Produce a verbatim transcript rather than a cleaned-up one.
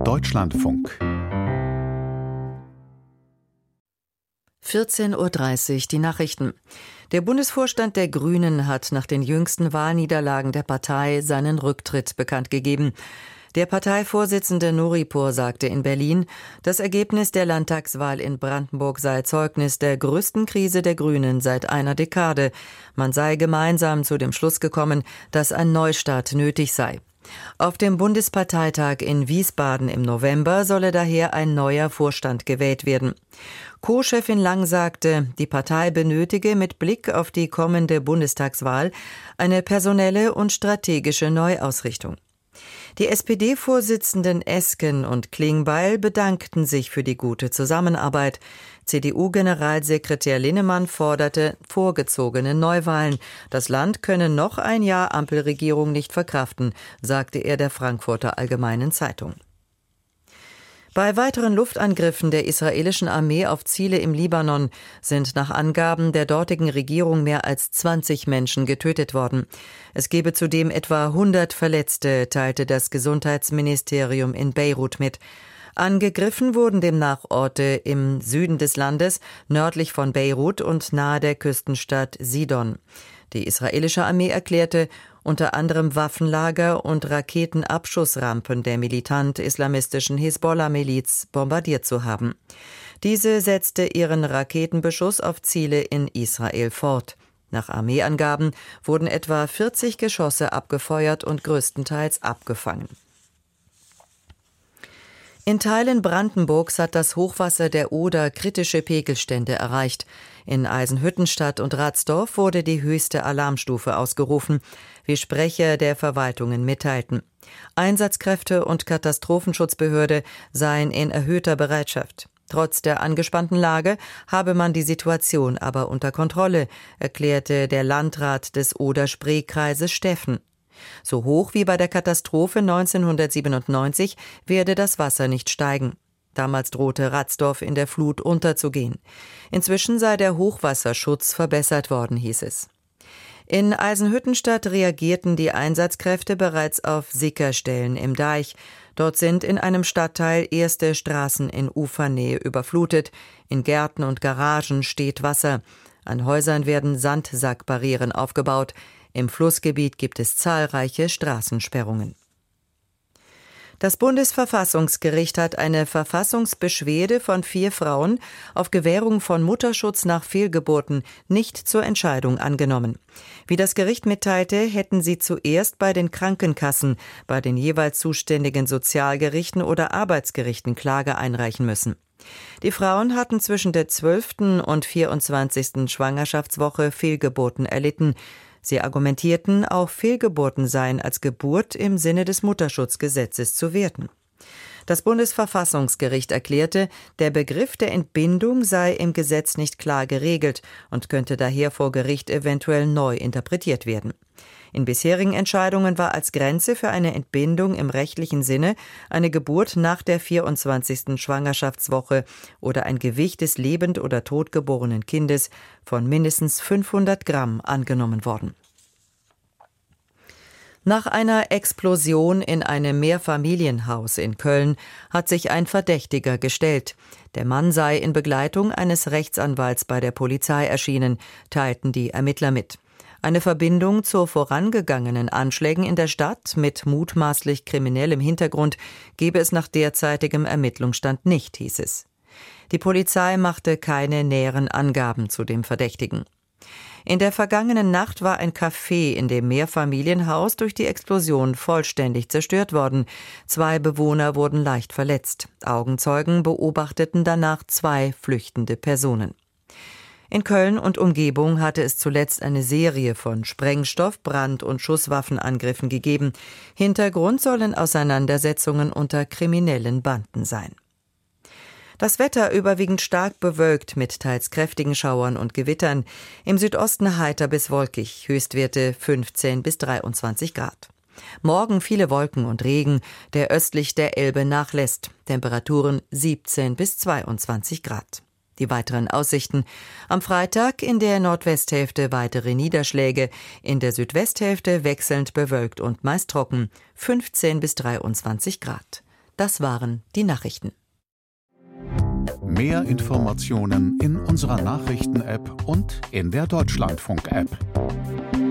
Deutschlandfunk. vierzehn Uhr dreißig, die Nachrichten. Der Bundesvorstand der Grünen hat nach den jüngsten Wahlniederlagen der Partei seinen Rücktritt bekannt gegeben. Der Parteivorsitzende Nuripur sagte in Berlin, das Ergebnis der Landtagswahl in Brandenburg sei Zeugnis der größten Krise der Grünen seit einer Dekade. Man sei gemeinsam zu dem Schluss gekommen, dass ein Neustart nötig sei. Auf dem Bundesparteitag in Wiesbaden im November solle daher ein neuer Vorstand gewählt werden. Co-Chefin Lang sagte, die Partei benötige mit Blick auf die kommende Bundestagswahl eine personelle und strategische Neuausrichtung. Die S P D-Vorsitzenden Esken und Klingbeil bedankten sich für die gute Zusammenarbeit. C D U-Generalsekretär Linnemann forderte vorgezogene Neuwahlen. Das Land könne noch ein Jahr Ampelregierung nicht verkraften, sagte er der Frankfurter Allgemeinen Zeitung. Bei weiteren Luftangriffen der israelischen Armee auf Ziele im Libanon sind nach Angaben der dortigen Regierung mehr als zwanzig Menschen getötet worden. Es gebe zudem etwa hundert Verletzte, teilte das Gesundheitsministerium in Beirut mit. Angegriffen wurden demnach Orte im Süden des Landes, nördlich von Beirut und nahe der Küstenstadt Sidon. Die israelische Armee erklärte, unter anderem Waffenlager und Raketenabschussrampen der militant-islamistischen Hisbollah-Miliz bombardiert zu haben. Diese setzte ihren Raketenbeschuss auf Ziele in Israel fort. Nach Armeeangaben wurden etwa vierzig Geschosse abgefeuert und größtenteils abgefangen. In Teilen Brandenburgs hat das Hochwasser der Oder kritische Pegelstände erreicht. In Eisenhüttenstadt und Radsdorf wurde die höchste Alarmstufe ausgerufen, wie Sprecher der Verwaltungen mitteilten. Einsatzkräfte und Katastrophenschutzbehörde seien in erhöhter Bereitschaft. Trotz der angespannten Lage habe man die Situation aber unter Kontrolle, erklärte der Landrat des Oder-Spree-Kreises Steffen. So hoch wie bei der Katastrophe neunzehnhundertsiebenundneunzig werde das Wasser nicht steigen. Damals drohte Radsdorf in der Flut unterzugehen. Inzwischen sei der Hochwasserschutz verbessert worden, hieß es. In Eisenhüttenstadt reagierten die Einsatzkräfte bereits auf Sickerstellen im Deich. Dort sind in einem Stadtteil erste Straßen in Ufernähe überflutet. In Gärten und Garagen steht Wasser. An Häusern werden Sandsackbarrieren aufgebaut. Im Flussgebiet gibt es zahlreiche Straßensperrungen. Das Bundesverfassungsgericht hat eine Verfassungsbeschwerde von vier Frauen auf Gewährung von Mutterschutz nach Fehlgeburten nicht zur Entscheidung angenommen. Wie das Gericht mitteilte, hätten sie zuerst bei den Krankenkassen, bei den jeweils zuständigen Sozialgerichten oder Arbeitsgerichten Klage einreichen müssen. Die Frauen hatten zwischen der zwölften und vierundzwanzigsten Schwangerschaftswoche Fehlgeburten erlitten. Sie argumentierten, auch Fehlgeburten seien als Geburt im Sinne des Mutterschutzgesetzes zu werten. Das Bundesverfassungsgericht erklärte, der Begriff der Entbindung sei im Gesetz nicht klar geregelt und könnte daher vor Gericht eventuell neu interpretiert werden. In bisherigen Entscheidungen war als Grenze für eine Entbindung im rechtlichen Sinne eine Geburt nach der vierundzwanzigsten Schwangerschaftswoche oder ein Gewicht des lebend oder tot geborenen Kindes von mindestens fünfhundert Gramm angenommen worden. Nach einer Explosion in einem Mehrfamilienhaus in Köln hat sich ein Verdächtiger gestellt. Der Mann sei in Begleitung eines Rechtsanwalts bei der Polizei erschienen, teilten die Ermittler mit. Eine Verbindung zu vorangegangenen Anschlägen in der Stadt mit mutmaßlich kriminellem Hintergrund gebe es nach derzeitigem Ermittlungsstand nicht, hieß es. Die Polizei machte keine näheren Angaben zu dem Verdächtigen. In der vergangenen Nacht war ein Café in dem Mehrfamilienhaus durch die Explosion vollständig zerstört worden. Zwei Bewohner wurden leicht verletzt. Augenzeugen beobachteten danach zwei flüchtende Personen. In Köln und Umgebung hatte es zuletzt eine Serie von Sprengstoff-, Brand- und Schusswaffenangriffen gegeben. Hintergrund sollen Auseinandersetzungen unter kriminellen Banden sein. Das Wetter überwiegend stark bewölkt mit teils kräftigen Schauern und Gewittern. Im Südosten heiter bis wolkig, Höchstwerte fünfzehn bis dreiundzwanzig Grad. Morgen viele Wolken und Regen, der östlich der Elbe nachlässt. Temperaturen siebzehn bis zweiundzwanzig Grad. Die weiteren Aussichten: am Freitag in der Nordwesthälfte weitere Niederschläge, in der Südwesthälfte wechselnd bewölkt und meist trocken, fünfzehn bis dreiundzwanzig Grad. Das waren die Nachrichten. Mehr Informationen in unserer Nachrichten-App und in der Deutschlandfunk-App.